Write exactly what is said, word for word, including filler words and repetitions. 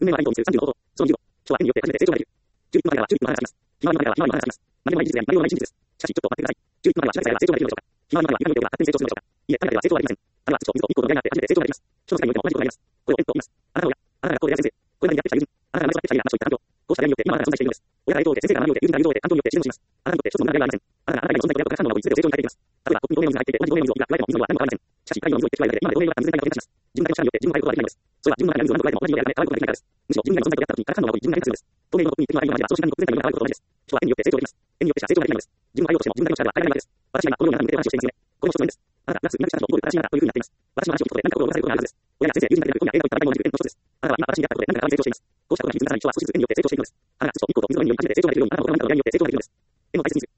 運命のラインとを見せるさんじゅうの方法。そのにじゅうご。人は縁によって初めて成長ができる。じゅういちの中ではじゅういちの話します。ひまわりの中ではひまわりの話します。何もない事実であり、何もない真実です。しかし、ちょっと待ってください。じゅういちの中では社会さえ成長ができるのでしょうか。ひまわりの中ではみかんによっては勝手に成長するのでしょうか。いえ、種だけでは成長はできません。種は土と水と日光の出会いがあって初めて成長ができます。人の世界においても同じことがあります。これを縁と言います。あなたの親、あなたが学校で出会う先生、これまでにやってきた友人、あなたが昔やってきた家や場所といった環境、こうした出会いによって今あなたが存在しているのです。親が影響を受け、先生が学びを受け、友人が誘導を受け、環境によって自然をします。あなたにとって一つの問題がありません。あなたがあなたが今存在と親とか感動のいつでも成長に変えていきます。例えば、コップに透明の水が入っていて、同じ透明の水を今加えても水の量は何も変わりません。しかし、太陽の水を言って加えるだけで、今まで透明の中に水が変化をします。自分がの力によって自分を変えることができないのです。それは自分の中にある水を何度加えても同じ量で洗うことができないからです。むしろ自分がの存在とやった時にから感動が起こり、自分が変化するのです。透明のコップに手が入るのでは、その瞬間にコップ全体の色が変わることと同じです。人は縁によって成長できます。縁によってしか成長ができないのです。自分が変えようとしても自分だけの力では変えられないわけです。私が今このような感じで話をしていますよね。これも一つの縁です。あなたがプラスになくした人をイコール私ならというふうになっています。私の話を聞くことで何か心を動かされることがあるはずです。親や先生、友人が出会うことや映画を見た場合も同じく縁の一つです。あなたは今私に出会ったことで何かが変わり成長しています。こうしたことが気づかさらに人は少しずつ縁によって成長していくのです。あなたが土と日光と水の縁によって初めて成長ができるように、あなたも他の何かの出会いによって成長ができるのです。縁の大切にする。